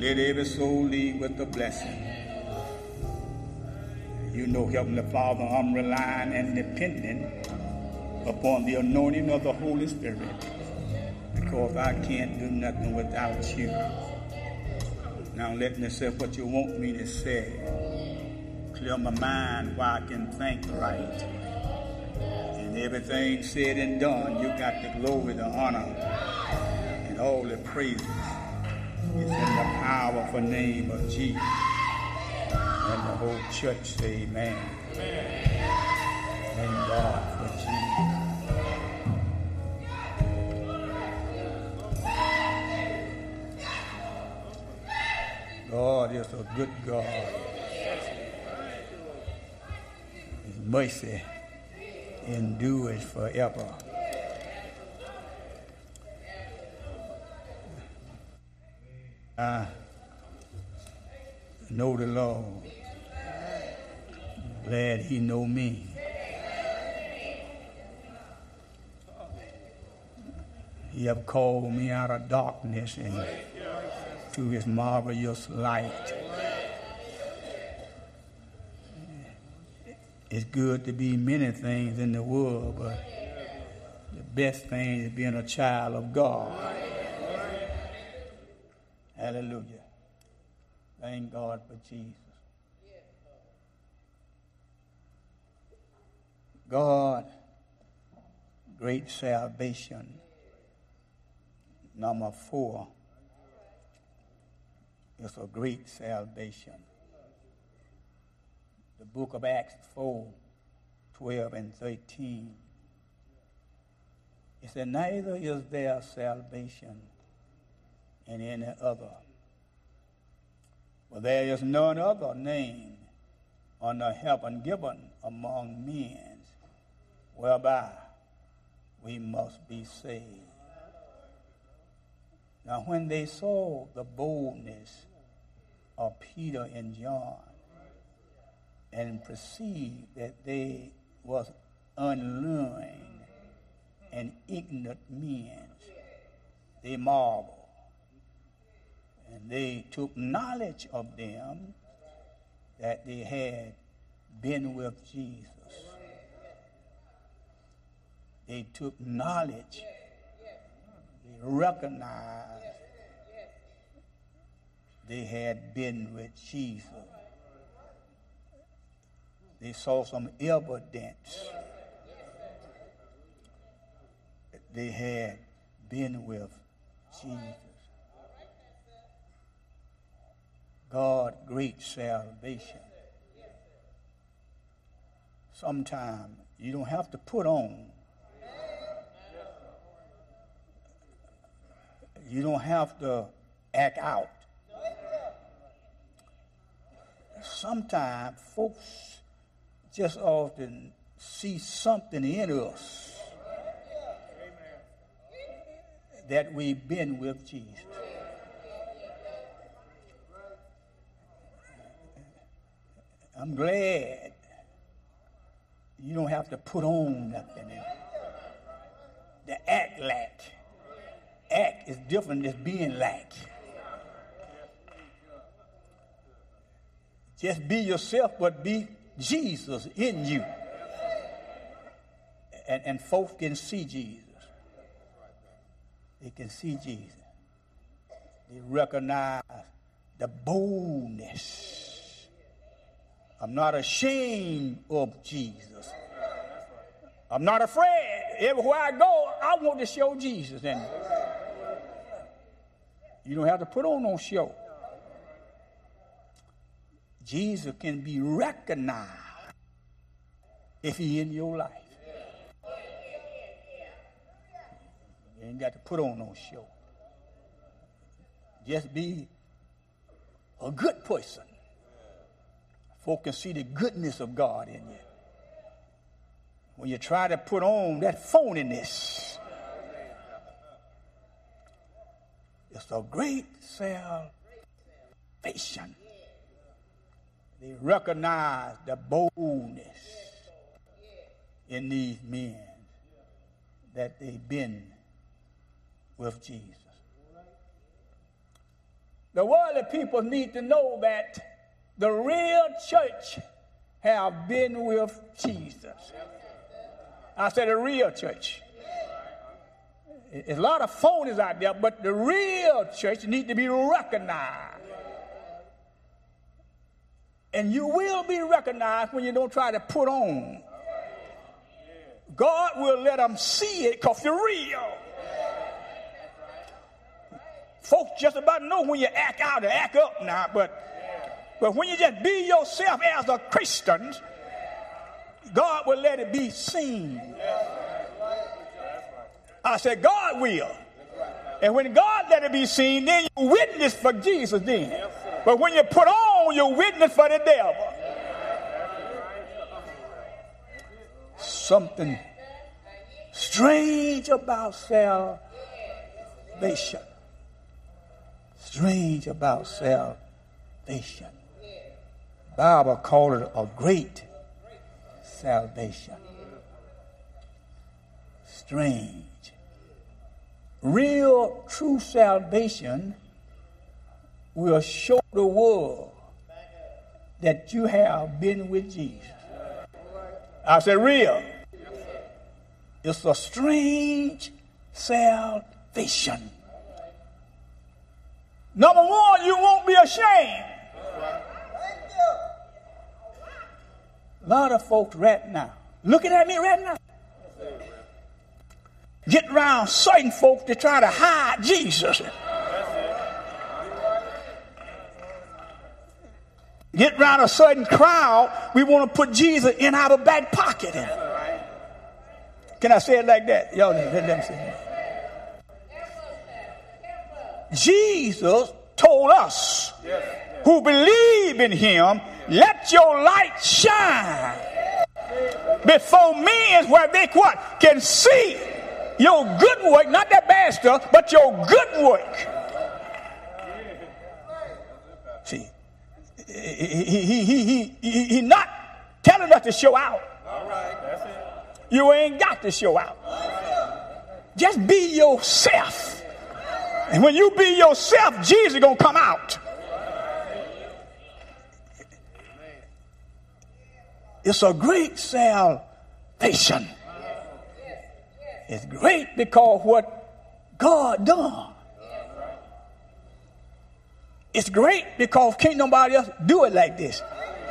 Let every soul leave with a blessing. You know, Heavenly Father, I'm relying and depending upon the anointing of the Holy Spirit, because I can't do nothing without you. Now let me say what you want me to say. Clear my mind where I can think right. And everything said and done, you got the glory, the honor, and all the praises. It's in the powerful name of Jesus. And the whole church say amen. Thank God for Jesus. God is a good God. His mercy endures forever. I know the Lord. Glad he know me. He have called me out of darkness and to his marvelous light. It's good to be many things in the world, but the best thing is being a child of God. Hallelujah. Thank God for Jesus. God, great salvation. Number 4 is a great salvation. The book of Acts 4:12 and 13. It said, neither is there salvation in any other, for there is none other name under heaven given among men whereby we must be saved. Now when they saw the boldness of Peter and John and perceived that they was unlearned and ignorant men, they marveled. And they took knowledge of them that they had been with Jesus. They took knowledge. They recognized they had been with Jesus. They saw some evidence that they had been with Jesus. God, great salvation. Sometimes you don't have to put on. You don't have to act out. Sometimes folks just often see something in us that we've been with Jesus. I'm glad you don't have to put on nothing. To act like. Act is different than being like. Just be yourself, but be Jesus in you. And folks can see Jesus. They can see Jesus. They recognize the boldness. I'm not ashamed of Jesus. I'm not afraid. Everywhere I go, I want to show Jesus. And you don't have to put on no show. Jesus can be recognized if he's in your life. You ain't got to put on no show. Just be a good person. Folk can see the goodness of God in you. When you try to put on that phoniness, it's a great salvation. They recognize the boldness in these men that they've been with Jesus. The worldly people need to know that the real church have been with Jesus. I said the real church. There's a lot of phonies out there, but the real church needs to be recognized. And you will be recognized when you don't try to put on. God will let them see it because they're real. Folks just about know when you act out or act up now, but when you just be yourself as a Christian, God will let it be seen. I said, God will. And when God let it be seen, then you witness for Jesus then. But when you put on, you witness for the devil. Something strange about salvation. Strange about salvation. The Bible called it a great salvation. Strange. Real, true salvation will show the world that you have been with Jesus. I said real. It's a strange salvation. Number one, you won't be ashamed. A lot of folks right now, looking at me right now, get around certain folks to try to hide Jesus. Get around a certain crowd, we want to put Jesus in our back pocket. Can I say it like that? Y'all let me say it. Jesus told us who believe in him, let your light shine before men where they what? Can see your good work, not that bad stuff, but your good work. See, he not telling us to show out. All right, that's it. You ain't got to show out. Just be yourself. And when you be yourself, Jesus is going to come out. It's a great salvation. It's great because what God done. It's great because can't nobody else do it like this.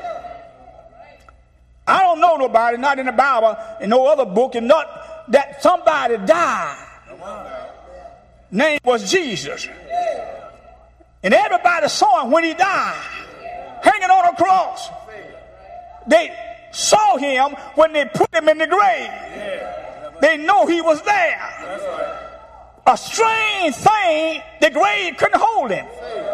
I don't know nobody, not in the Bible, in no other book, and not that somebody died. Name was Jesus. And everybody saw him when he died, hanging on a cross. They saw him when they put him in the grave. They know he was there. A strange thing, the grave couldn't hold him.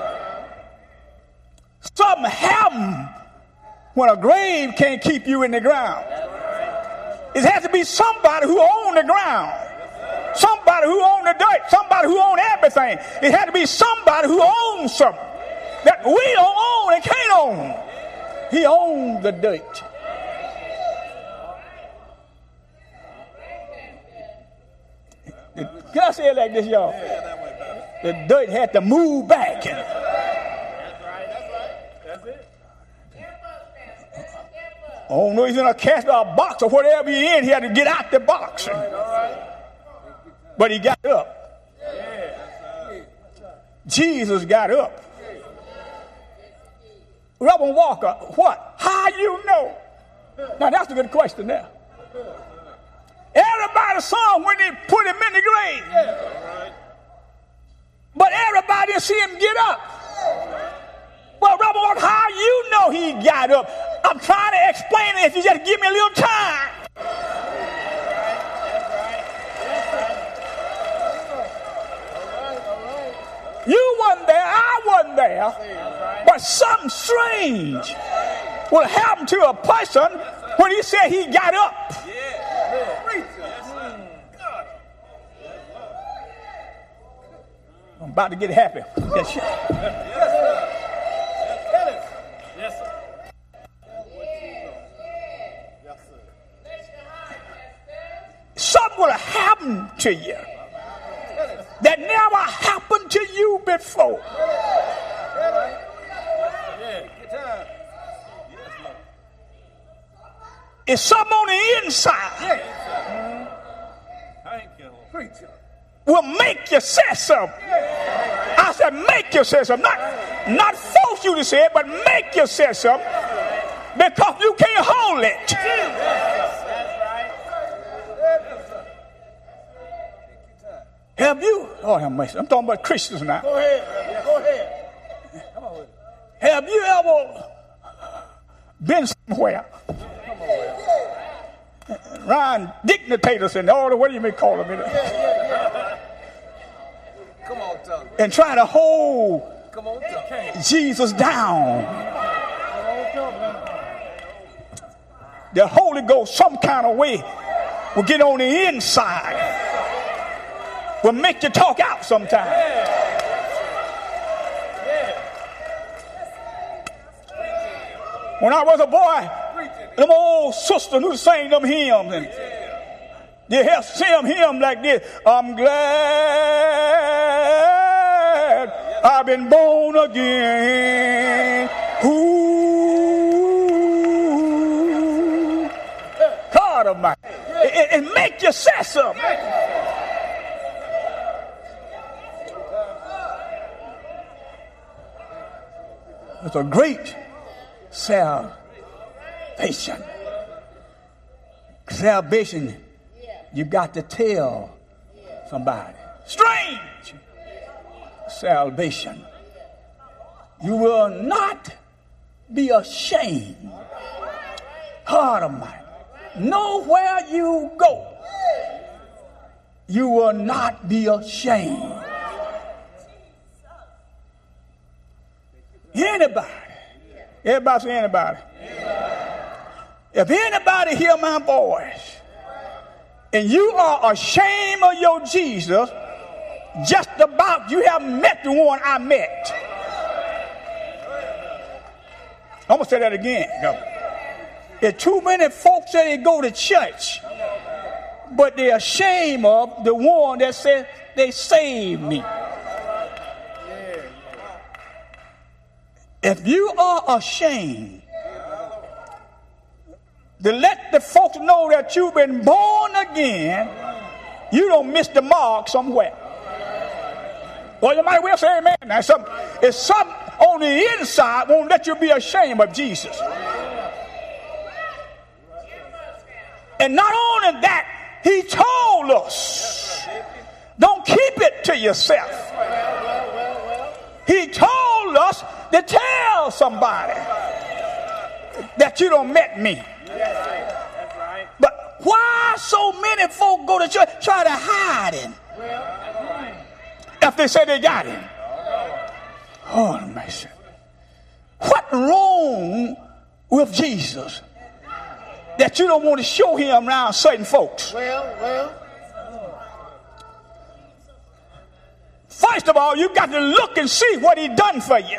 Something happened when a grave can't keep you in the ground. It has to be somebody who owns the ground. Somebody who owns the dirt. Somebody who owns everything. It had to be somebody who owns something that we don't own and can't own. He owns the dirt. Can I say it like this, y'all? The dirt had to move back. I don't know if he's in a casket or a box or whatever he's in. He had to get out the box. But he got up. Jesus got up. Reverend Walker, what? How you know? Now that's a good question there. Everybody saw him when they put him in the grave. But everybody didn't see him get up. Well, Reverend Walker, how you know he got up? I'm trying to explain it if you just give me a little time. You wasn't there, I wasn't there. But something strange will happen to a person when he said he got up. I'm about to get happy. Something will happen to you that never happened to you before. It's something on the inside. Will make you say something. I said make you say something. Not force you to say it, but make you say something. Because you can't hold it. Have you? Oh, have mercy. I'm talking about Christians now. Go ahead. Go ahead. Come on with it. Have you ever been somewhere around dictators and all the, what do you may call them? Come on, Tug. And try to hold Come on, Tug. Jesus down. The Holy Ghost, some kind of way, will get on the inside. Will make you talk out sometimes. When I was a boy, them old sisters who sang them hymns, and they have sing hymns like this. I'm glad I've been born again. Ooh, God of mine. It make you say something. It's a great salvation. Salvation, you got to tell somebody. Strange salvation. You will not be ashamed. God Almighty. Nowhere you go, you will not be ashamed. Anybody. Everybody say anybody. If anybody hear my voice and you are ashamed of your Jesus, just about you haven't met the one I met. I'm going to say that again. There's too many folks that they go to church, but they're ashamed of the one that said they saved me. If you are ashamed to let the folks know that you've been born again, you don't miss the mark somewhere. Well, you might well say amen. Now, it's something on the inside won't let you be ashamed of Jesus. And not only that, he told us, don't keep it to yourself. He told us to tell somebody that you don't met me. But why so many folk go to church try to hide him? If they say they got him. Oh, mercy. What's wrong with Jesus that you don't want to show him around certain folks? First of all, you got to look and see what he done for you.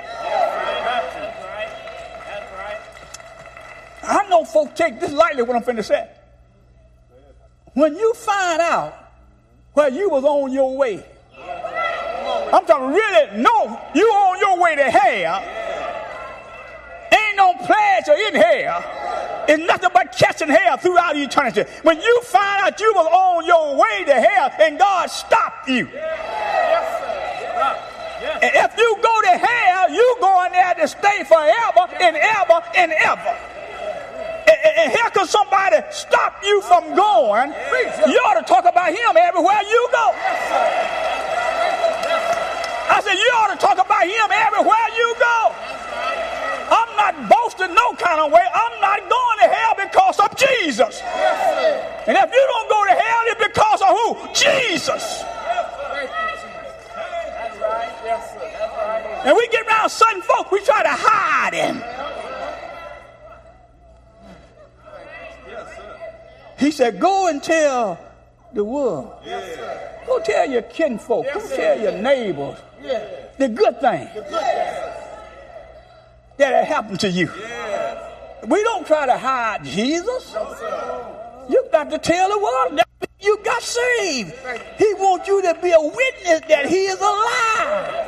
I know folk take this lightly what I'm finna say. When you find out where you was on your way, I'm talking really know you on your way to hell. Ain't no pleasure in hell. It's nothing but catching hell throughout eternity. When you find out you was on your way to hell and God stopped you. And if you go to hell, you going there to stay forever and ever and ever. And here could somebody stop you from going. You ought to talk about him everywhere you go. I said, you ought to talk about him everywhere you go. I'm not boasting no kind of way. I'm not going to hell because of Jesus. And if you don't go to hell, it's because of who? Jesus. And we get around certain folk, we try to hide him. He said, go and tell the world. Go tell your kinfolk. Go tell your neighbors the good thing that happened to you. We don't try to hide Jesus. You've got to tell the world that you got saved. He wants you to be a witness that he is alive.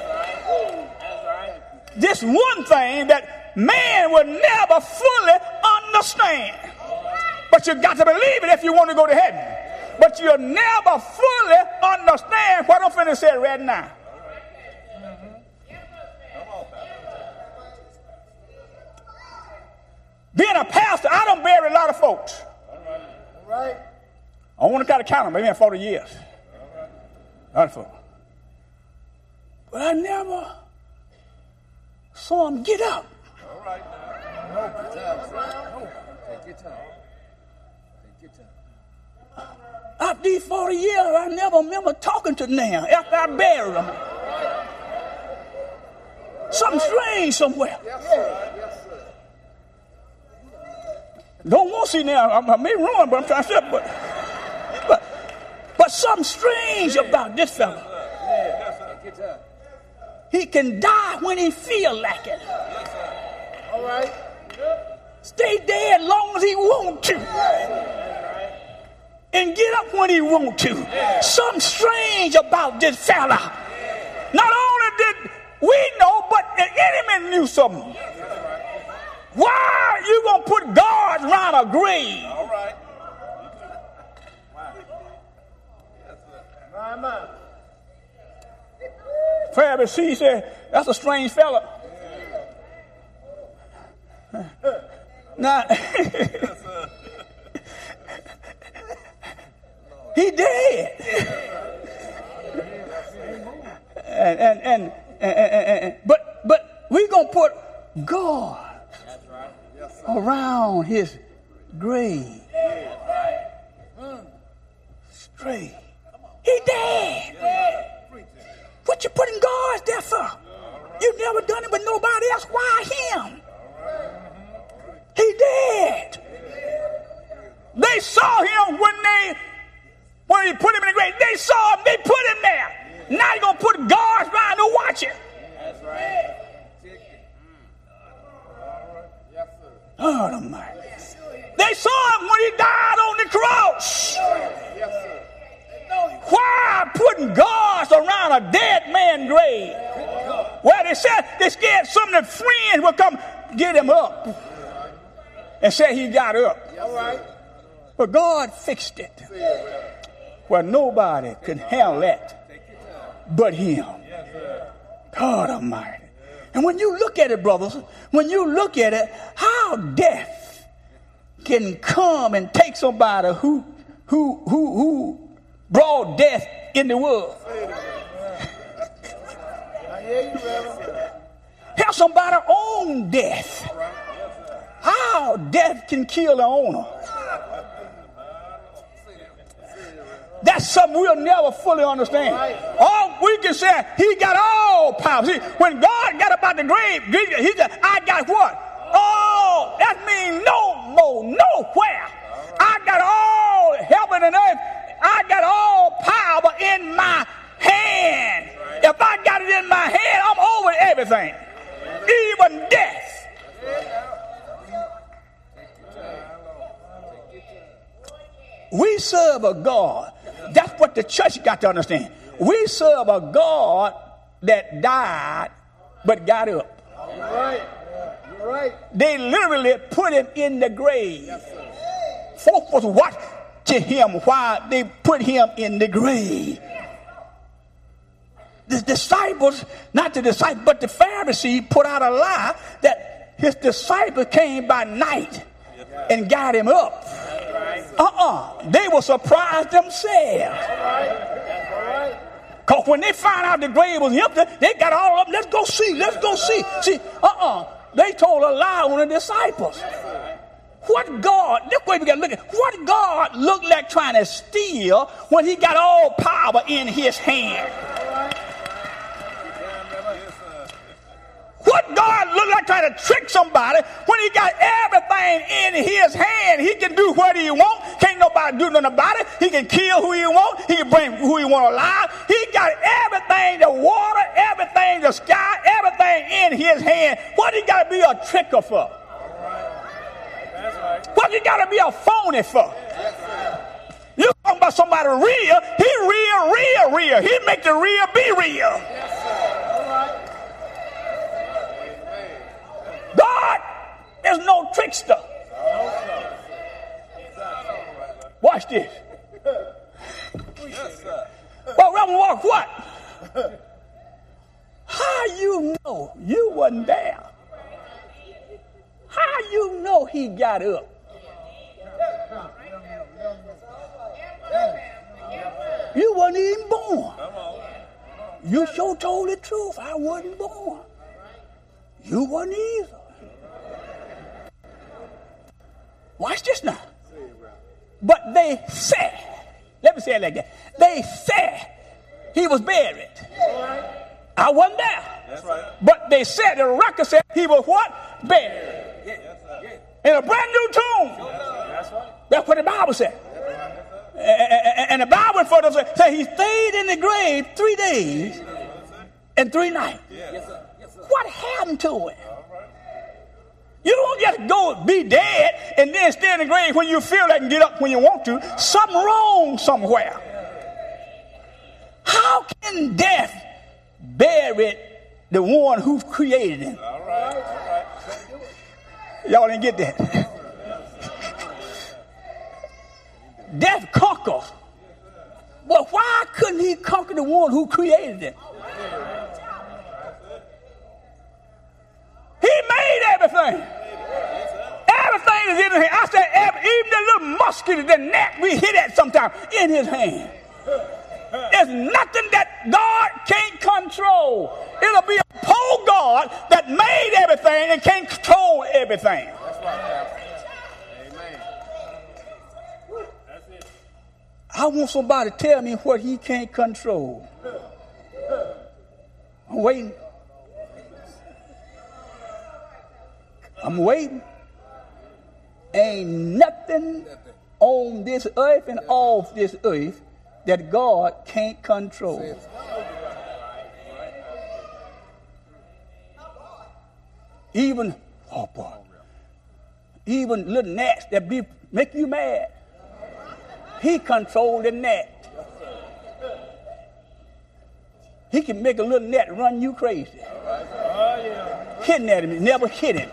This one thing that man will never fully understand. But you got to believe it if you want to go to heaven. But you'll never fully understand what I'm finna say right now. Being a pastor, I don't bury a lot of folks. All right. I want to kind of count them, maybe in 40 years. A lot of folks. But I never saw them get up. All right. No, take your time. Take your time. After these 40 years, I never remember talking to them after I buried them. Something strange somewhere. Yes, sir. Yes, sir. Don't want to see now. I may ruin, but I'm trying to say, but something strange about this fella. Take your time. He can die when he feel like it. All right. Stay there as long as he want to. And get up when he want to. Something strange about this fella. Not only did we know, but the enemy knew something. Why are you going to put guards around a grave? All right. My. Pharisee said, that's a strange fella. Now, he dead. But we going to put God around his grave. Straight. He dead. What you putting guards there for? You never done it with nobody else. Why him? He dead. They saw him when he put him in the grave. They saw him. They put him there. Now you're going to put guards around to watch it. That's right. Oh, Almighty. They saw him when he died on the cross. Yes, sir. Why putting guards around a dead man's grave? Well, they said they scared some of the friends would come get him up and say he got up. All right. But God fixed it where nobody could handle that but him. God Almighty. And when you look at it, brothers, when you look at it, how death can come and take somebody who brought death in the world. I hear you, Reverend. Have somebody own death. How death can kill the owner. That's something we'll never fully understand. All we can say, he got all power. See, when God got up out the grave, he said, I got what? Oh, that means no more, nowhere. I got all heaven and earth. I got all power in my hand. If I got it in my hand, I'm over everything. Even death. We serve a God. That's what the church got to understand. We serve a God that died but got up. You're right. You're right. They literally put him in the grave. Folk was watching him while they put him in the grave. The disciples, not the disciples, but the Pharisees put out a lie that his disciples came by night and got him up. They were surprised themselves. Because when they found out the grave was empty, they got all of them. Let's go see. Let's go see. See, they told a lie on the disciples. What God, this way we got to look at, what God looked like trying to steal when he got all power in his hand? What God looked like trying to trick somebody when he got everything in his hand? He can do what he wants. Can't nobody do nothing about it. He can kill who he wants. He can bring who he want alive. He got everything, the water, everything, the sky, everything in his hand. What he got to be a tricker for? What he got to be a phony for? You talking about somebody real? He real. He make the real be real. God is no trickster. this. Well, Reverend Walker, what? How you know you wasn't there? How you know he got up? You wasn't even born. You sure told the truth. I wasn't born. You wasn't either. Watch this now. But they said, let me say it like that. They said he was buried. I wasn't there. That's right. But they said, the record said he was what? Buried. In a brand new tomb. That's right. That's what the Bible said. And the Bible further said he stayed in the grave 3 days and 3 nights. What happened to him? You don't just go be dead and then stay in the grave when you feel like and get up when you want to. Something wrong somewhere. How can death bury the one who created him? All right. Y'all didn't get that. Death conquers. Well, why couldn't he conquer the one who created him? He made everything. Everything is in his hand. I said, even the little mosquito, the gnat we hit at sometimes, in his hand. There's nothing that God can't control. It'll be a poor God that made everything and can't control everything. That's right. Amen. That's it. I want somebody to tell me what he can't control. I'm waiting. I'm waiting. Ain't nothing on this earth and off this earth that God can't control. Even, oh boy, even little gnats that make you mad. He controlled the gnat. He can make a little gnat run you crazy. Hitting at him, never hit him.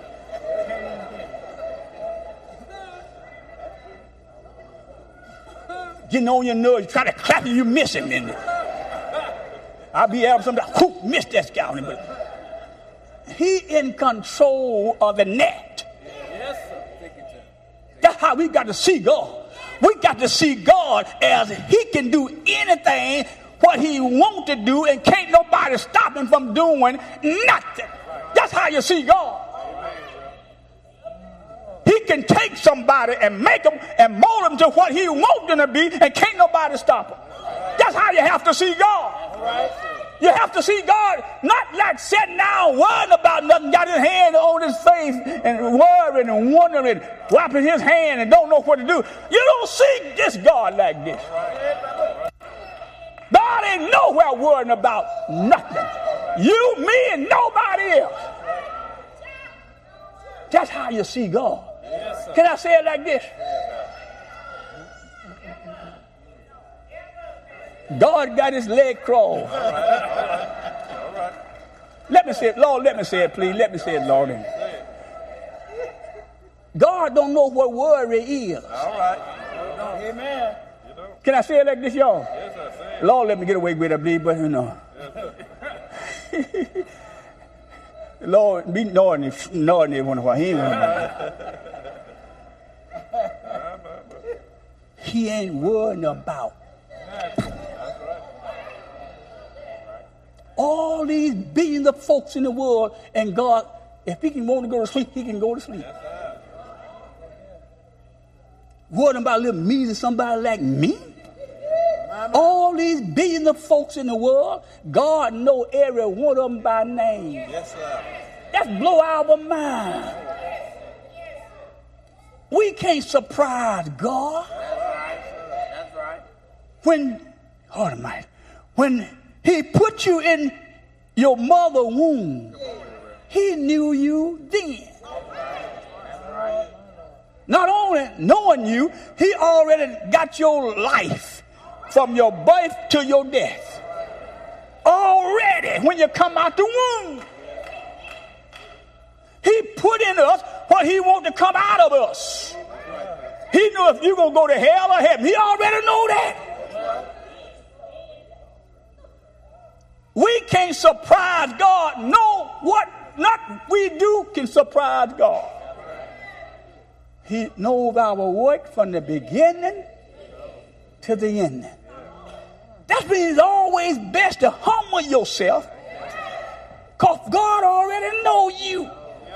Getting on your nerves, try to clap you, you miss him. And I'll be able to sometimes, whoop, miss that guy. But he in control of the net. Yes, sir. That's how we got to see God. We got to see God as he can do anything what he wants to do and can't nobody stop him from doing nothing. That's how you see God. He can take somebody and make them and mold them to what he wants them to be and can't nobody stop them. That's how you have to see God. You have to see God not like sitting down worrying about nothing, got his hand on his face and worrying and wondering, wiping his hand and don't know what to do. You don't see this God like this. God ain't nowhere worrying about nothing. You, me, and nobody else. That's how you see God. Can I say it like this? God got his leg crawled. All right. Let me say it, Lord, let me say it, please. Let me say it, Lord. God don't know what worry is. All right. Amen. Can I say it like this, y'all? Yes, sir. Lord, let me get away with it, I believe, but you know. Lord, be knowing it one while. He ain't worried. He ain't worried about all these billions of folks in the world, and God, if he can want to go to sleep, he can go to sleep. Worried about a little measly somebody like me? All these billions of folks in the world, God know every one of them by name. Yes, sir. That's blow our mind. We can't surprise God. That's right. When he put you in your mother's womb, he knew you then. Not only knowing you, he already got your life from your birth to your death. Already, when you come out the womb, he put in us what he wants to come out of us. He knew if you're going to go to hell or heaven. He already know that. We can't surprise God. No, what not we do can surprise God. He knows our work from the beginning to the end. That means it's always best to humble yourself, because God already knows you.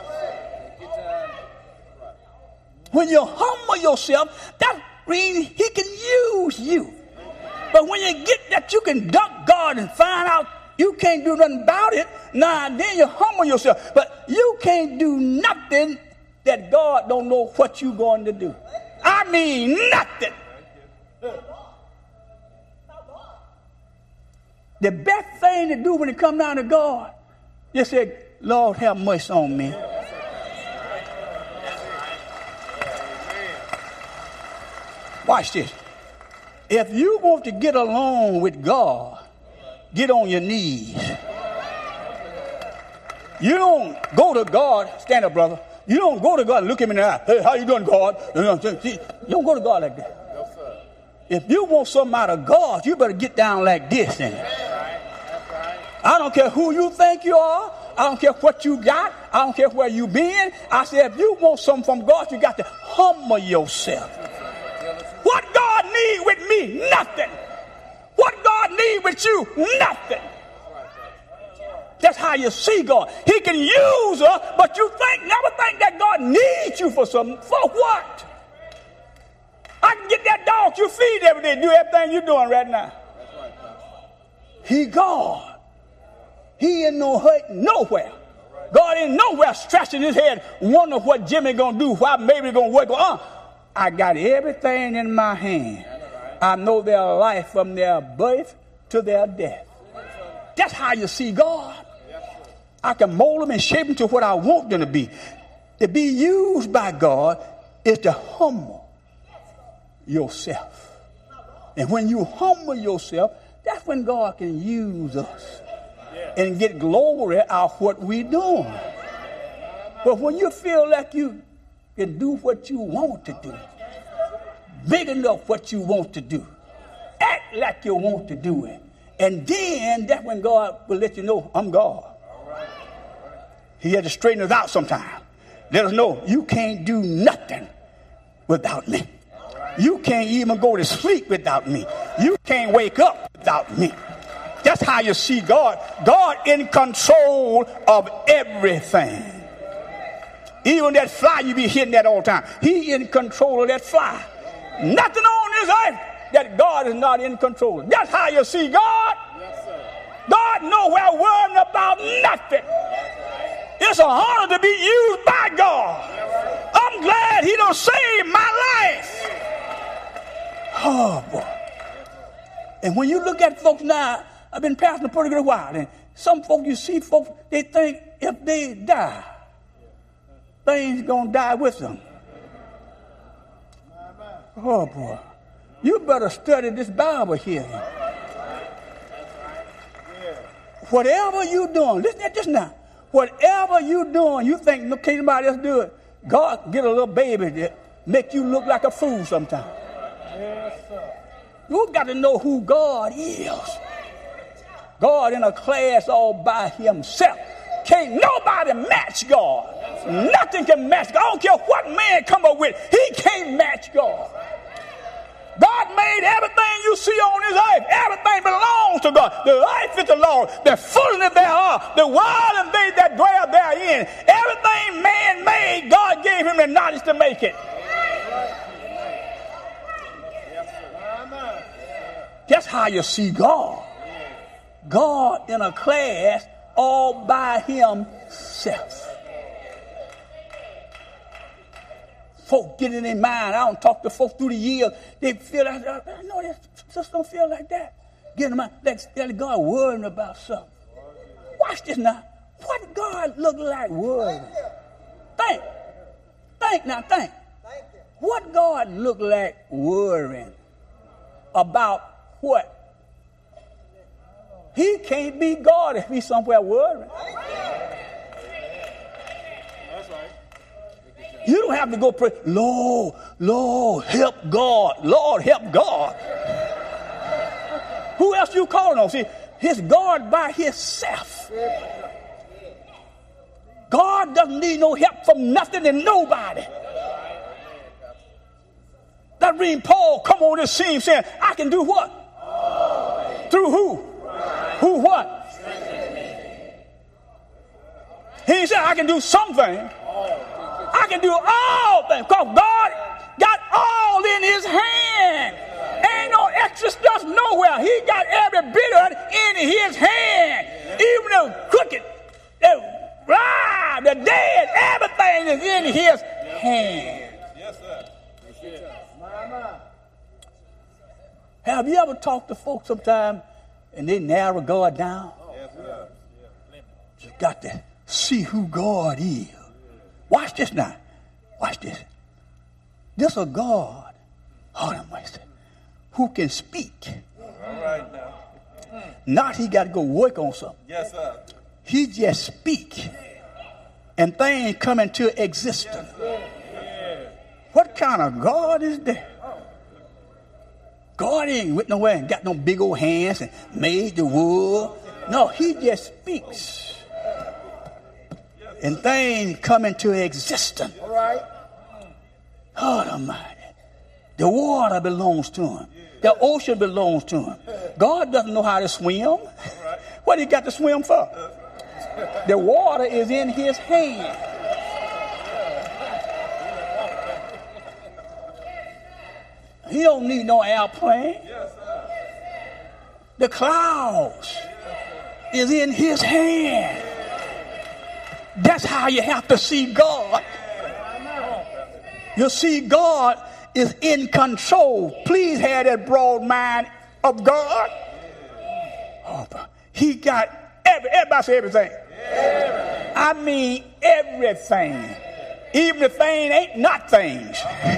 When you humble yourself, that means he can use you. But when you get that you can duck God and find out you can't do nothing about it, then you humble yourself. But you can't do nothing that God don't know what you're going to do. I mean nothing. The best thing to do when it comes down to God, just say, Lord, have mercy on me. Watch this. If you want to get along with God, get on your knees. You don't go to God, stand up, brother. You don't go to God and look him in the eye. Hey, how you doing, God? You don't go to God like that. If you want something out of God, you better get down like this. Then. I don't care who you think you are. I don't care what you got. I don't care where you been. I said, if you want something from God, you got to humble yourself. What God need with me? Nothing. What God need with you? Nothing. That's how you see God. He can use us, but you never think that God needs you for something. For what? I can get that dog you feed every day, do everything you're doing right now. He God. He ain't no hurt nowhere. God ain't nowhere scratching his head, wondering what Jimmy gonna do, why maybe gonna work. I got everything in my hand. I know their life from their birth to their death. That's how you see God. I can mold them and shape them to what I want them to be. To be used by God is to humble yourself. And when you humble yourself, that's when God can use us and get glory out of what we're doing. But when you feel like you can do what you want to do, big enough what you want to do, act like you want to do it, and then that's when God will let you know, I'm God. He had to straighten us out sometime. Let us know you can't do nothing without me. You can't even go to sleep without me. You can't wake up without me. That's how you see God. God in control of everything. Even that fly you be hitting that all the time. He in control of that fly. Nothing on this earth that God is not in control. That's how you see God. God nowhere worrying about nothing. It's an honor to be used by God. I'm glad he done saved my life. Oh, boy. And when you look at folks now, I've been pastoring a pretty good while, and some folks, you see folks, they think if they die, things gonna die with them. Oh, boy. You better study this Bible here. Whatever you doing, listen to this now. Whatever you doing, you think, no, can't nobody else do it. God get a little baby that make you look like a fool sometimes. Yes, sir. You got to know who God is. God in a class all by himself. Can't nobody match God. Nothing can match God. I don't care what man come up with. He can't match God. God made everything you see on this earth. Everything belongs to God. The earth is the Lord. The fullness thereof. The world and they that dwell therein. Everything man made, God gave him the knowledge to make it. That's how you see God. God in a class all by himself. Folk get in their mind. I don't talk to folks through the years. They feel like, no, they just don't feel like that. Get in mind, like God worrying about something. Watch this now. What God look like worrying? Think. What God look like worrying about what? He can't be God if he's somewhere worrying. That's right. You don't have to go pray, Lord, Lord, help God. Lord, help God. Who else you calling on? See, his God by himself. God doesn't need no help from nothing and nobody. That reading Paul come on this scene saying, I can do what? Through who? Who what? He said, I can do something. I can do all things because God got all in his hand. Ain't no extra stuff nowhere. He got every bit of it in his hand. Even the crooked, the dead, everything is in his hand. Yes, sir. Have you ever talked to folks sometime and they narrow God down? Yes, sir. You got to see who God is. Watch this now. Watch this. This a God, who can speak. All right now. Not he got to go work on something. Yes, sir. He just speak. And things come into existence. What kind of God is that? God ain't went nowhere and got no big old hands and made the wood. No, he just speaks. And things come into existence. All right. God Almighty. The water belongs to him. The ocean belongs to him. God doesn't know how to swim. What he got to swim for? The water is in his hand. He don't need no airplane. The clouds is in his hand. That's how you have to see God. You see, God is in control. Please have that broad mind of God. Oh, he got everybody say everything. I mean everything. Even if things ain't not things.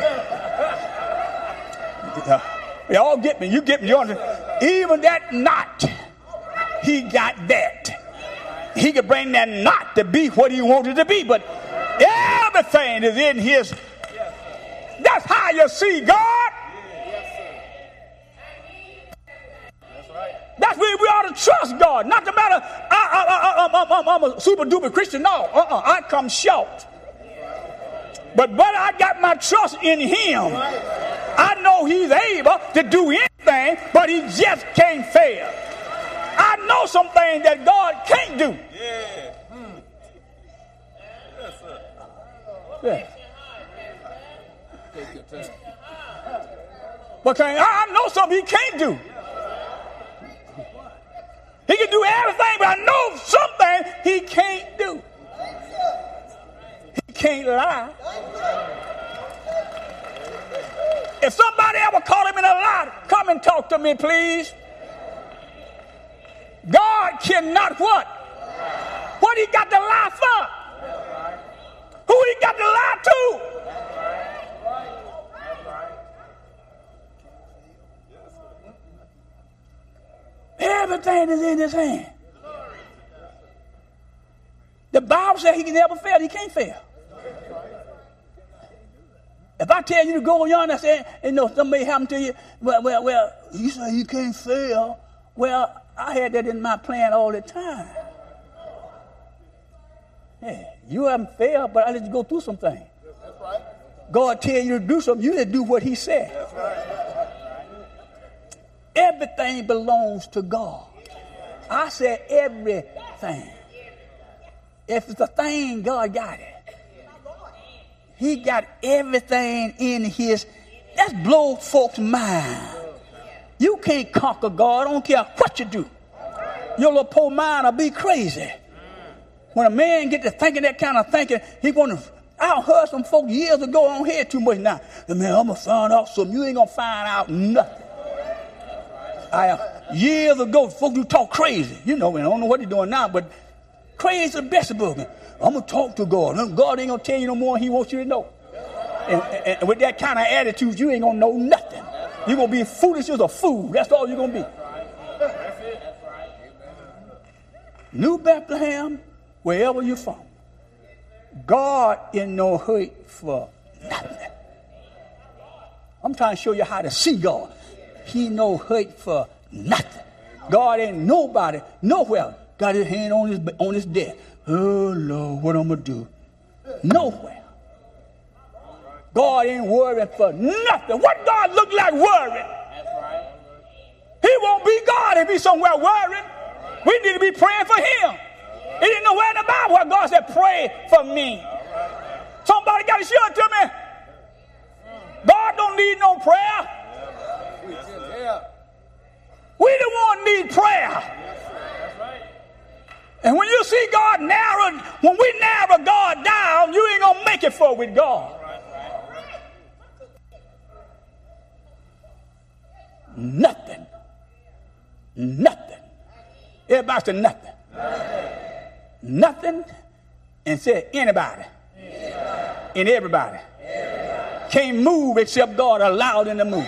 Y'all get me. You get me. You understand? Even that knot, he got that. He could bring that knot to be what he wanted to be, but everything is in his. That's how you see God. That's where we ought to trust God. Not the matter, I'm a super duper Christian. No, I come short. But I got my trust in him. I know he's able to do anything, but he just can't fail. I know some things that God can't do. Yeah. Yes, sir. Yeah. But I know something he can't do. He can do everything, but I know something he can't do. He can't lie. If somebody ever caught him in a lie, come and talk to me, please. God cannot what? What he got to lie for? Who he got to lie to? Everything is in his hand. The Bible says he can never fail. He can't fail. If I tell you to go yonder and say, something may happen to you, well, you say you can't fail. Well, I had that in my plan all the time. Yeah, you haven't failed, but I let you go through some things. That's right. God tell you to do something, you just do what he said. That's right. Everything belongs to God. I said everything. If it's a thing, God got it. He got everything in his. That's blow folks' mind. You can't conquer God. I don't care what you do. Your little poor mind will be crazy. When a man get to thinking that kind of thinking, he going to. I heard some folks years ago. I don't hear too much now. Man, I'm gonna find out something. You ain't gonna find out nothing. Years ago, folks you talk crazy. I don't know what they're doing now, but crazy the best book. I'm going to talk to God. God ain't going to tell you no more than he wants you to know. And with that kind of attitude, you ain't going to know nothing. You're going to be foolish as a fool. That's all you're going to be. New Bethlehem, wherever you're from. God in no hurry for nothing. I'm trying to show you how to see God. He no hurt for nothing. God ain't nobody, nowhere, got his hand on his death. Oh, Lord, what I'm going to do? Nowhere. God ain't worrying for nothing. What God look like worrying? He won't be God if he's somewhere worrying. We need to be praying for him. He didn't know where in the Bible where God said, pray for me. Somebody got to show it to me. God don't need no prayer. We the one need prayer. And when you see God narrow, when we narrow God down, you ain't going to make it forward with God. Nothing. Nothing. Everybody said nothing. Nothing. And said anybody. And everybody. Can't move except God allowed them to move.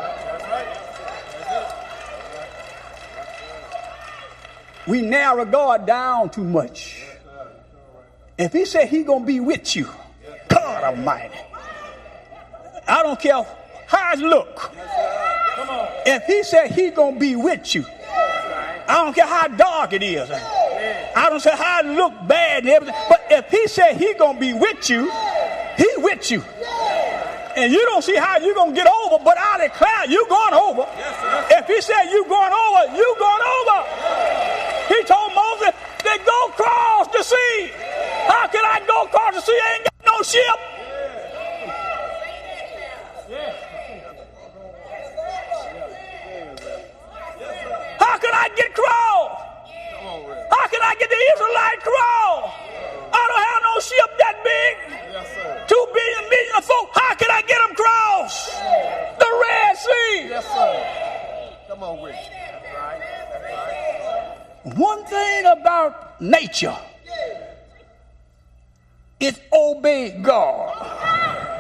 We narrow God down too much. If he said he's going to be with you, God Almighty, I don't care how it look. If he said he's going to be with you, I don't care how dark it is. I don't care how it look bad and everything. But if he said he's going to be with you, he's with you. And you don't see how you're going to get over, but I declare you going over. If he said you going over, you going over. He told Moses to go cross the sea. How can I go across the sea? I ain't got no ship. How can I get across? How can I get the Israelite cross? I don't have no ship that big. 2 billion of folk. How can I get them cross? The Red Sea. Yes, sir. Come on with it. That's right. That's right. One thing about nature is obey God.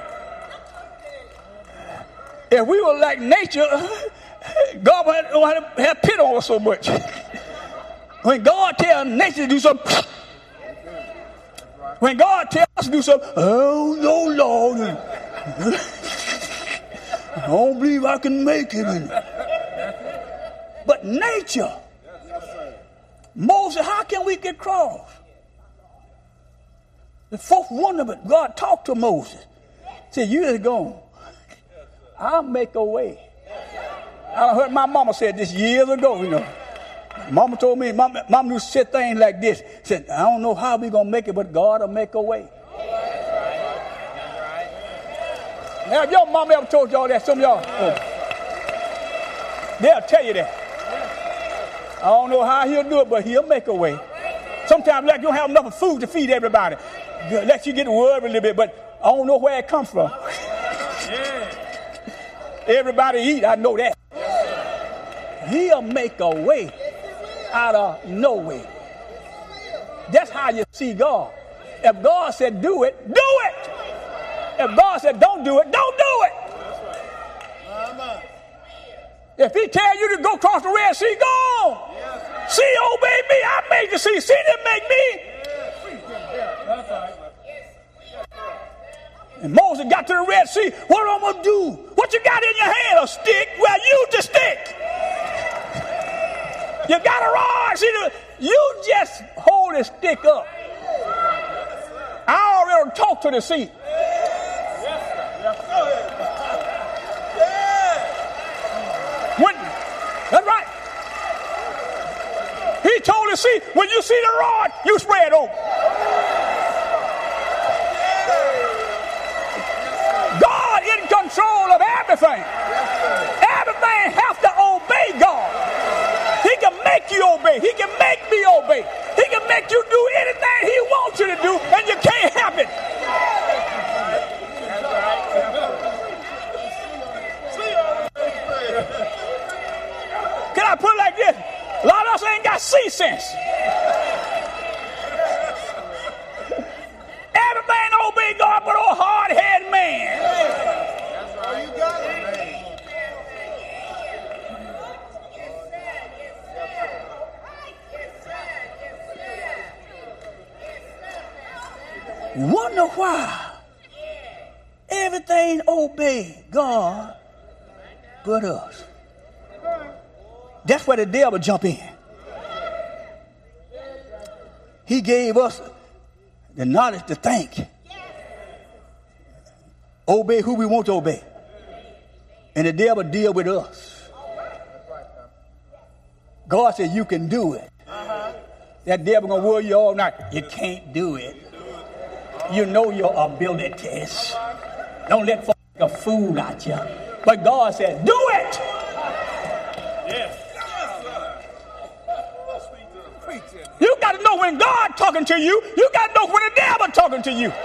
If we were like nature, God wouldn't have pit on us so much. When God tells nature to do something, when God tells us to do something, oh no, Lord, I don't believe I can make it. But nature, Moses, how can we get cross? The fourth one of it, God talked to Moses. Said, you just go. I'll make a way. I heard my mama said this years ago, you know. Mama told me, Mama used to say things like this. Said, I don't know how we going to make it, but God will make a way. Now, if your mama ever told y'all that, some of y'all, they'll tell you that. I don't know how he'll do it, but he'll make a way. Sometimes like you don't have enough food to feed everybody. Let you get worried a little bit, but I don't know where it comes from. Everybody eat, I know that. He'll make a way out of no way. That's how you see God. If God said do it, do it. If God said don't do it, don't do it. If he tell you to go across the Red Sea, go on. Sea obey me. I made the sea. Sea didn't make me. And Moses got to the Red Sea. What am I going to do? What you got in your hand? A stick? Well, use the stick. You got a rod. See, you just hold the stick up. I already talked to the sea. That's right. He told the sea, when you see the rod, you spread over. God in control of everything. Everything has to obey God. He can make you obey. He can make me obey. He can make you do anything he wants you to do, and you can't help it. Can I put it like this? A lot of us ain't got sea sense. Everything obey God but a hard-headed man. That's right. You got it. Why? Everything obey God but us. That's where the devil jump in. He gave us the knowledge to think. Obey who we want to obey. And the devil deal with us. God said you can do it. That devil gonna worry you all night. You can't do it. You know your abilities. Don't let folk make a fool out you. But God said, do it. Yes. You got to know when God talking to you. You got to know when the devil talking to you.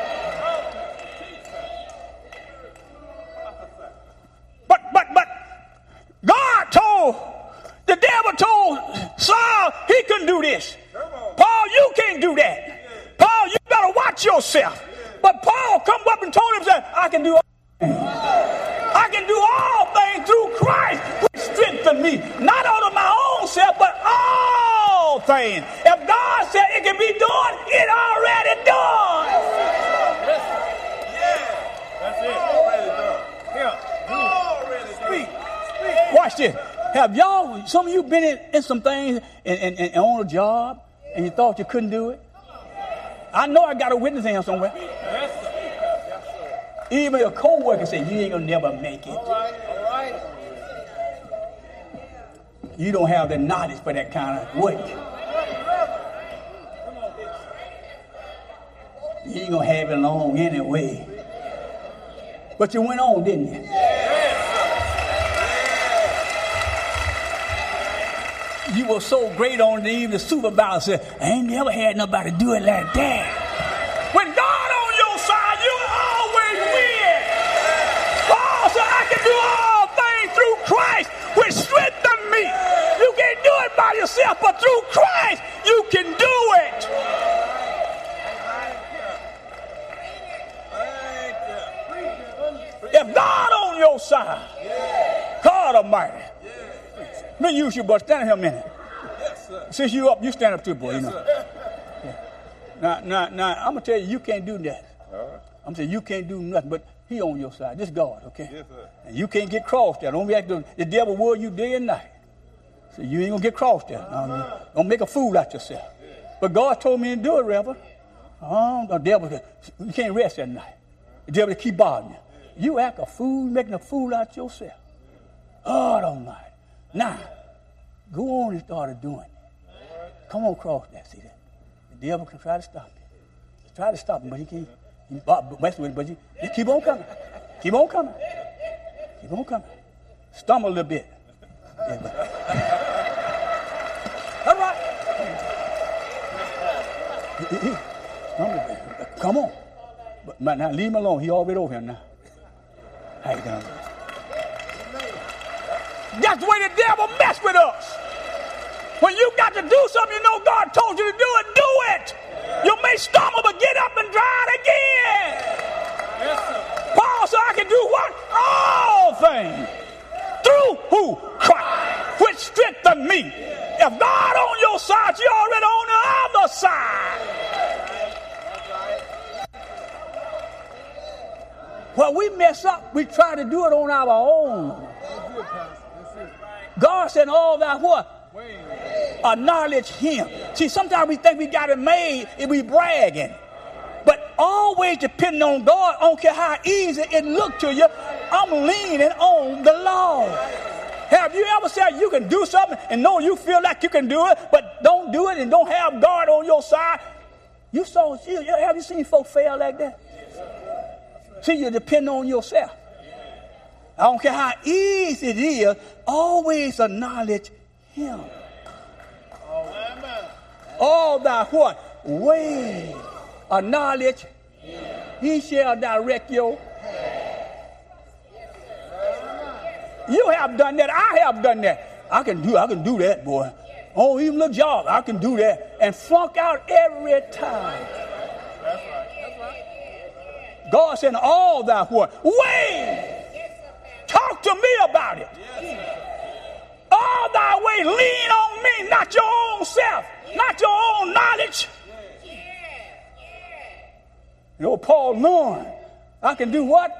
But God told, the devil told Saul he couldn't do this. Paul, you can't do that. Paul, you better watch yourself. But Paul come up and told him that I can do all things. I can do all things through Christ, which strengthen me. Not out of my own self, but all things. If God said it can be done, it already done. That's it. Already done. Yeah. Already speak. Watch this. Have y'all, some of you been in some things and on a job and you thought you couldn't do it? I know I got a witness in here somewhere. Yes, sir. Even a co-worker said, you ain't gonna never make it. All right. You don't have the knowledge for that kind of work. You ain't gonna have it long anyway. But you went on, didn't you? You were so great on it, even the supervisor said, I ain't never had nobody do it like that. When God on your side, you always win. Paul said, I can do all things through Christ, which strengthen me. You can't do it by yourself, but through Christ, you can do it. If God on your side, God Almighty. Let me use you, boy. Stand here a minute. Yes, sir. Since you up, you stand up too, boy. Yes, You know. sir. Now, I'm gonna tell you, you can't do that. All right. I'm gonna say you can't do nothing, but He on your side. This God, okay? Yes, sir. And you can't get crossed there. Don't react to the devil worry you day and night. So you ain't gonna get crossed there. Don't make a fool out yourself. But God told me to do it, Reverend. The devil, you can't rest at night. The devil keep bothering you. You act a fool, making a fool out yourself. God Almighty. Now, go on and start doing it. Come on, cross that. See that? The devil can try to stop you. Try to stop him, but he can't. He mess with it, but you keep on coming. Keep on coming. Keep on coming. Stumble a little bit. Yeah, but. All right. Stumble a bit. Come on. But now leave him alone. He already over here now. How you doing? That's the way the devil mess with us. When you got to do something you know God told you to do it, do it. You may stumble, but get up and try it again. Yes, sir. Paul said, I can do what? All things. Through who? Christ, which strengthened me. If God on your side, you're already on the other side. When we mess up, we try to do it on our own. God said, all that what? Acknowledge Him. See, sometimes we think we got it made and we bragging. But always depending on God, I don't care how easy it look to you, I'm leaning on the Lord. Have you ever said you can do something and know you feel like you can do it, but don't do it and don't have God on your side? Have you seen folks fail like that? See, you depend on yourself. I don't care how easy it is, always acknowledge Him. All thy what? Way. Acknowledge He shall direct your. You have done that. I have done that. I can do that, boy. Oh, even the job, I can do that. And flunk out every time. That's right. God said, all thy what? Way. Talk to me about it. All thy way, lean on me, not your own self, not your own knowledge. You know, Paul knowing I can do what?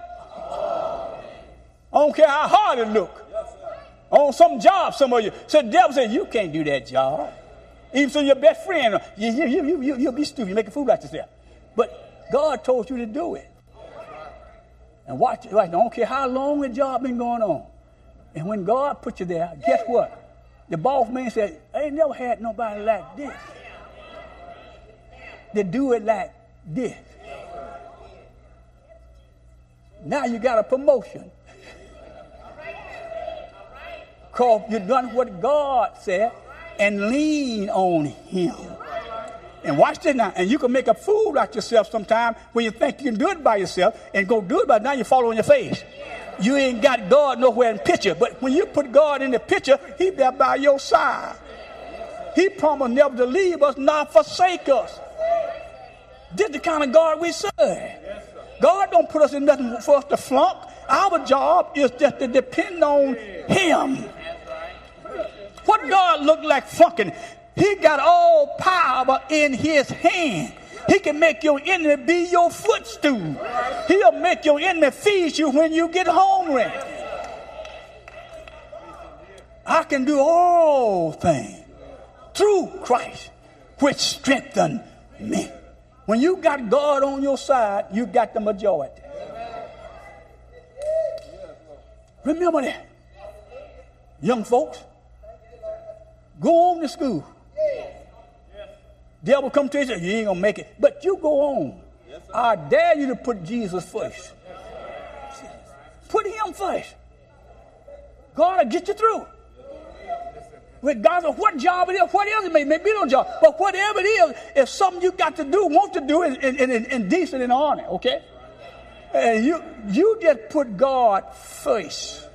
I don't care how hard it look. On some job, some of you. So the devil said, you can't do that job. Even so your best friend, you'll be stupid. You make a fool out yourself. But God told you to do it. And watch, I don't care how long the job been going on. And when God put you there, guess what? The boss man said, I ain't never had nobody like this. They do it like this. Now you got a promotion. Because you done what God said and lean on him. And watch this now. And you can make a fool out yourself sometime when you think you can do it by yourself and go do it, but now you fall on your face. You ain't got God nowhere in the picture. But when you put God in the picture, he's there by your side. He promised never to leave us, nor forsake us. This is the kind of God we serve. God don't put us in nothing for us to flunk. Our job is just to depend on him. What God look like flunking? He got all power in his hand. He can make your enemy be your footstool. He'll make your enemy feed you when you get hungry. I can do all things through Christ, which strengthen me. When you got God on your side, you got the majority. Remember that. Young folks, go on to school. Devil come to you and say, you ain't going to make it. But you go on. I dare you to put Jesus first. Put him first. God will get you through. Regardless of what job it is, what else it may be no job. But whatever it is, if something you got to do, want to do in decent and honor, okay? And you just put God first.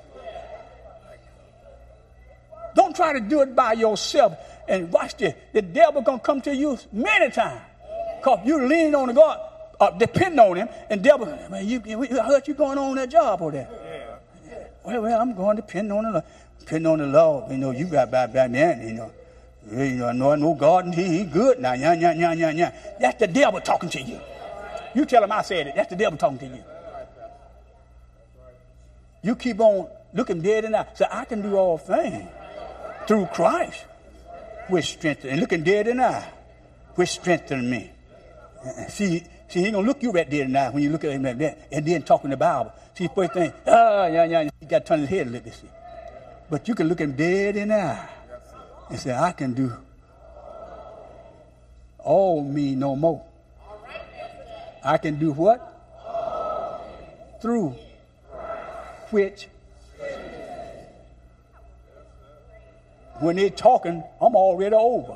Don't try to do it by yourself. And watch this. The devil going to come to you many times. Because you lean on the God, depend on him. And devil, man, I heard you going on that job over there. Yeah. Well, I'm going to depend on the Lord. Depend on the Lord. You know, you got by man, you know. I know God, and he good now. Yeah. That's the devil talking to you. You tell him I said it. That's the devil talking to you. You keep on looking dead in the eye. Say, I can do all things through Christ, which strengthen. And looking dead in the eye, which strengthen me. See, he ain't gonna look you right dead in the eye when you look at him like that, and then talking the Bible. See, first thing, you got to turn his head a little bit. See. But you can look him dead in the eye and say, I can do all me no more. I can do what? Through which, when they're talking, I'm already over.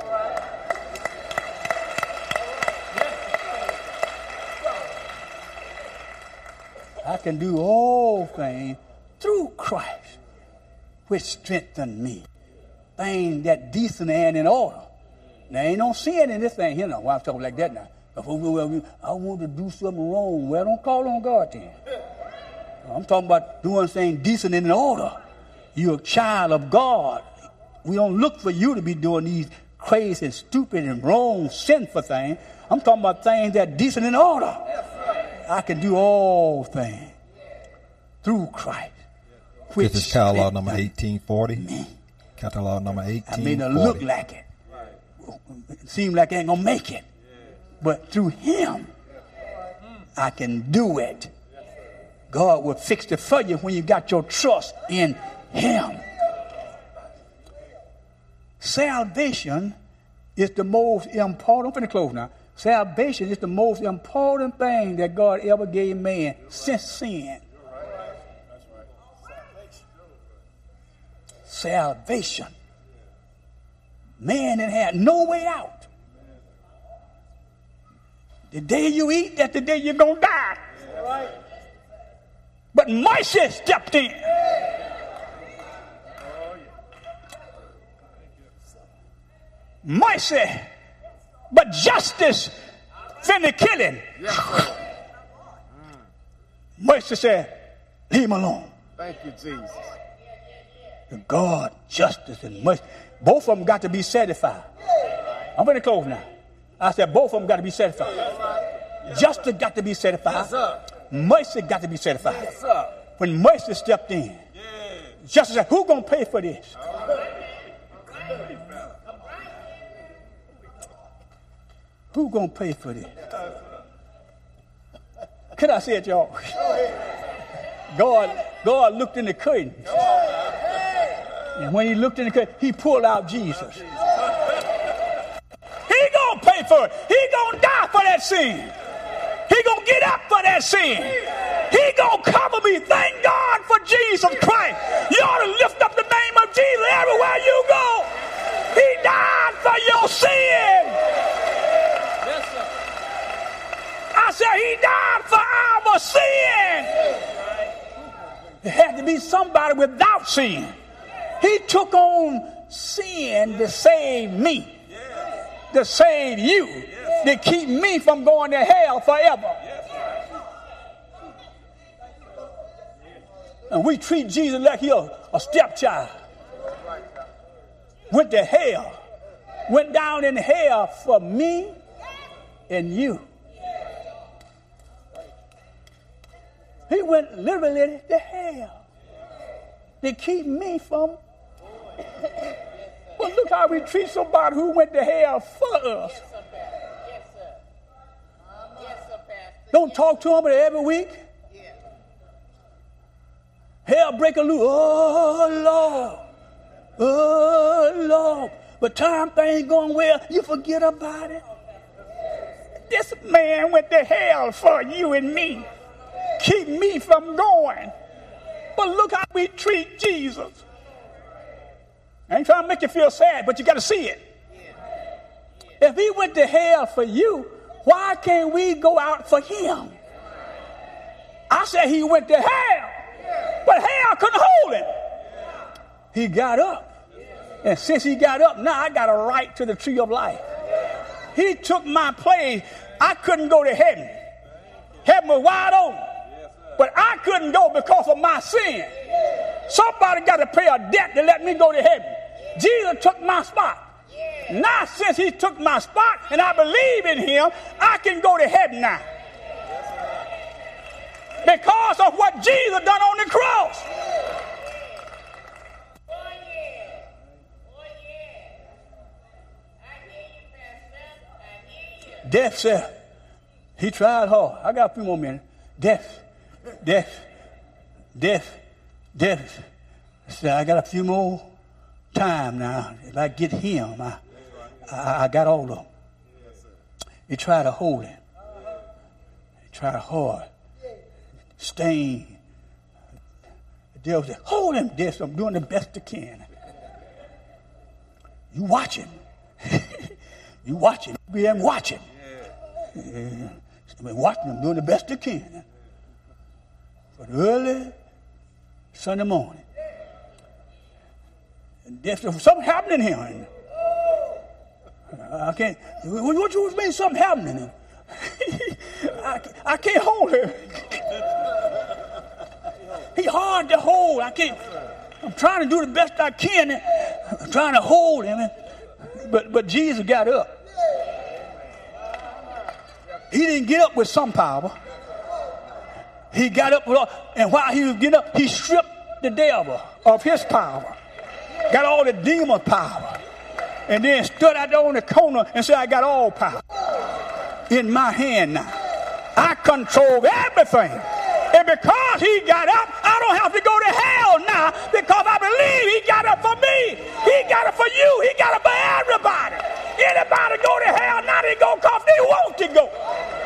I can do all things through Christ, which strengthen me. Things that decent and in order. Now, ain't no sin in this thing here now. Why I'm talking like that now? I want to do something wrong. Well, don't call on God then. I'm talking about doing things decent and in order. You're a child of God. We don't look for you to be doing these crazy and stupid and wrong, sinful things. I'm talking about things that are decent and in order. I can do all things through Christ. This is catalog number 1840. Catalog number 1840. I mean, it look like it. It seems like I ain't going to make it. But through him, I can do it. God will fix it for you when you got your trust in him. Salvation is the most important. I'm finna close now. Salvation is the most important thing that God ever gave man since sin. Salvation. Man didn't have no way out. The day you eat, that's the day you're going to die. But mercy stepped in. Mercy. But justice finna kill him. Mercy said, leave him alone. Thank you, Jesus. The God, justice, and mercy. Both of them got to be satisfied. I'm going to close now. I said both of them got to be satisfied. Justice got to be certified. Yes, sir. Mercy got to be certified. Yes, sir. When mercy stepped in, justice said, who's going to pay for this? Who's going to pay for this? Can I say it, y'all? God looked in the curtain. And when he looked in the curtain, he pulled out Jesus. He going to pay for it. He going to die for that sin. He going to get up for that sin. He going to cover me. Thank God for Jesus Christ. You ought to lift up the name of Jesus everywhere you go. He died for your sin. Yes, sir. I said he died for our sin. It had to be somebody without sin. He took on sin to save me, to save you, to keep me from going to hell forever. And we treat Jesus like he's a stepchild. Went to hell. Went down in hell for me and you. He went literally to hell to keep me from. But look how we treat somebody who went to hell for us. Don't talk to them every week. Hell break a loose. Oh, Lord. Oh, Lord. But time things going well, you forget about it. This man went to hell for you and me. Keep me from going. But look how we treat Jesus. I ain't trying to make you feel sad, but you got to see it. If he went to hell for you, why can't we go out for him? I said he went to hell, but hell couldn't hold him. He got up. And since he got up, now I got a right to the tree of life. He took my place. I couldn't go to heaven. Heaven was wide open. But I couldn't go because of my sin. Somebody got to pay a debt to let me go to heaven. Jesus took my spot. Now, since he took my spot and I believe in him, I can go to heaven now. Because of what Jesus done on the cross. Death said, he tried hard. I got a few more minutes. Death. So I got a few more time now. If I get him, I got all of them. He tried to hold him. He tried hard. Stain. The devil said, hold him, death. I'm doing the best I can. You watch him. You watch him. Be and watch him. I've been watching him, doing the best I can. But early Sunday morning, and there's something happening here. I can't. What you mean something happening? I can't hold him. He's hard to hold. I can't. I'm trying to do the best I can. I'm trying to hold him, but Jesus got up. He didn't get up with some power. He got up with all, and while he was getting up, he stripped the devil of his power. Got all the demon power. And then stood out there on the corner and said, I got all power in my hand now. I control everything. And because he got up, I don't have to go to hell now because I believe he got up for me. He got up for you. He got up for everybody. Anybody go to hell now, they go because they want to go.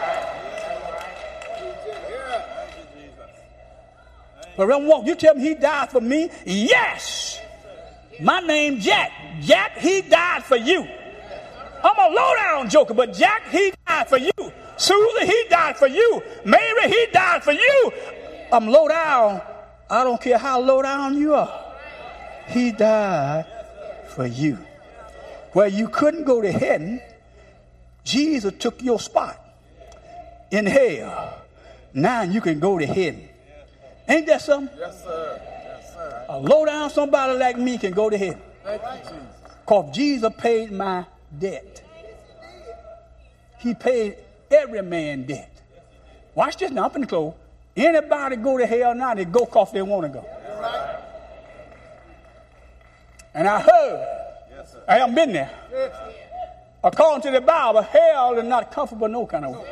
But Reverend, you tell me he died for me? Yes. My name Jack. Jack, he died for you. I'm a low-down joker, but Jack, he died for you. Susan, he died for you. Mary, he died for you. I'm low-down. I don't care how low-down you are. He died for you. Where you couldn't go to heaven, Jesus took your spot in hell. Now you can go to heaven. Ain't that something? Yes, sir. Yes, sir. A low-down somebody like me can go to heaven. Thank you, Jesus. Because Jesus paid my debt. He paid every man dead. Watch this now, I'm finna close. Anybody go to hell now, they go because they want to go. And I heard, I haven't been there. According to the Bible, hell is not comfortable no kind of way.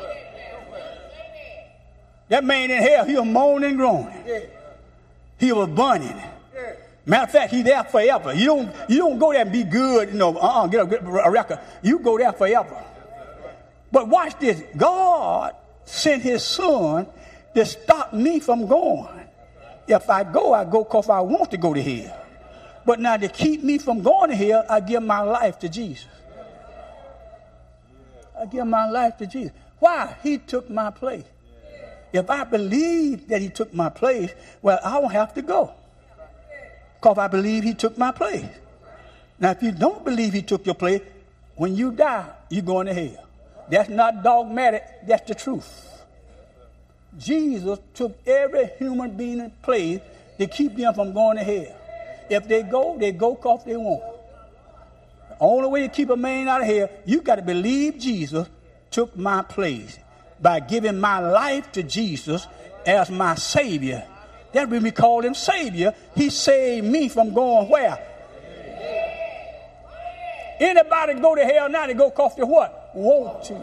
That man in hell, he was moaning and groaning. He was burning. Matter of fact, he there forever. You don't go there and be good, get a record. You go there forever. But watch this. God sent his son to stop me from going. If I go because I want to go to hell. But now to keep me from going to hell, I give my life to Jesus. I give my life to Jesus. Why? He took my place. If I believe that he took my place, well, I don't have to go. Because I believe he took my place. Now, if you don't believe he took your place, when you die, you're going to hell. That's not dogmatic. That's the truth. Jesus took every human being's place to keep them from going to hell. If they go because they want. The only way to keep a man out of hell, you got to believe Jesus took my place by giving my life to Jesus as my Savior. That's when we call him Savior. He saved me from going where? Anybody go to hell now, they go because they what? Want to.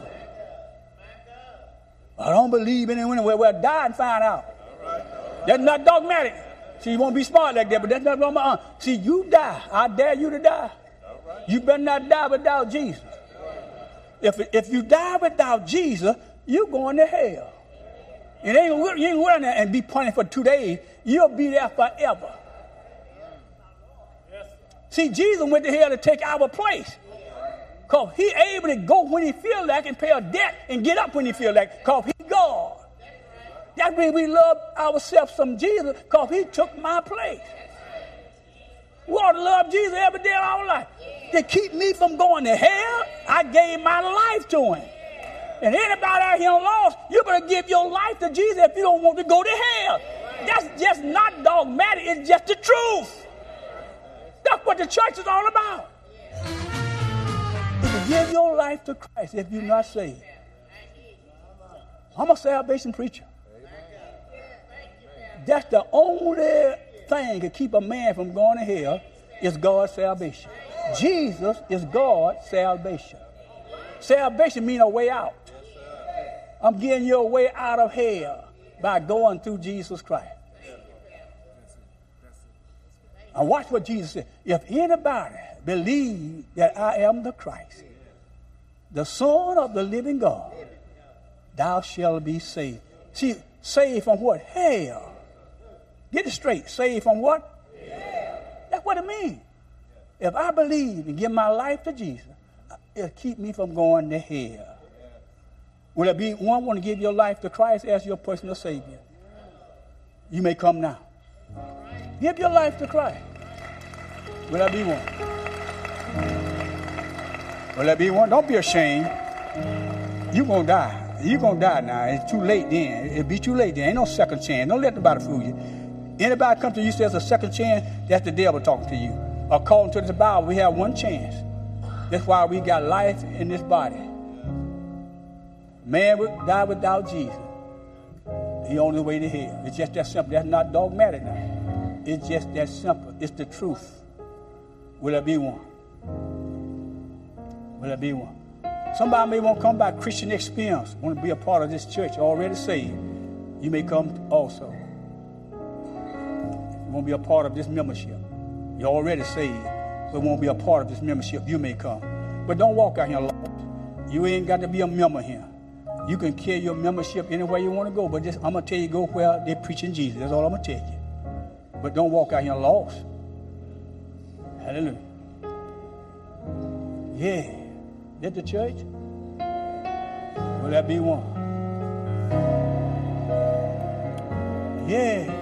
I don't believe in anyone. Well, die and find out. That's not dogmatic. See, you won't be smart like that, but that's not wrong. See, you die. I dare you to die. You better not die without Jesus. If you die without Jesus, you're going to hell. And you ain't going there and be punished for 2 days. You'll be there forever. See, Jesus went to hell to take our place. Because he able to go when he feel like and pay a debt and get up when he feel like. Because he God. That's why we love ourselves from Jesus, because he took my place. We ought to love Jesus every day of our life. To keep me from going to hell, I gave my life to him. And anybody out here lost, you better give your life to Jesus if you don't want to go to hell. That's just not dogmatic. It's just the truth. That's what the church is all about. To give your life to Christ if you're not saved. I'm a salvation preacher. That's the only thing to keep a man from going to hell is God's salvation. Jesus is God's salvation. Salvation means a way out. I'm getting you a way out of hell by going through Jesus Christ. And watch what Jesus said. If anybody believes that I am the Christ, the Son of the living God, thou shalt be saved. See, saved from what? Hell. Get it straight. Saved from what? Hell. That's what it means. If I believe and give my life to Jesus, it'll keep me from going to hell. Will it be one want to give your life to Christ as your personal Savior? You may come now. Give your life to Christ. Will that be one? Will that be one? Don't be ashamed. You're going to die. You're going to die now. It's too late then. It'll be too late then. Ain't no second chance. Don't let nobody fool you. Anybody come to you says a second chance, that's the devil talking to you. According to the Bible, we have one chance. That's why we got life in this body. Man would die without Jesus. The only way to hell. It's just that simple. That's not dogmatic now. It's just that simple. It's the truth. Will there be one? Will there be one? Somebody may want to come by Christian experience, want to be a part of this church, already saved. You may come also. You want to be a part of this membership. You're already saved, but won't be a part of this membership. You may come. But don't walk out here lost. You ain't got to be a member here. You can carry your membership anywhere you want to go, but just, I'm going to tell you, go where they're preaching Jesus. That's all I'm going to tell you. But don't walk out here lost. Hallelujah. Yeah. Did the church? Will that be one? Yeah.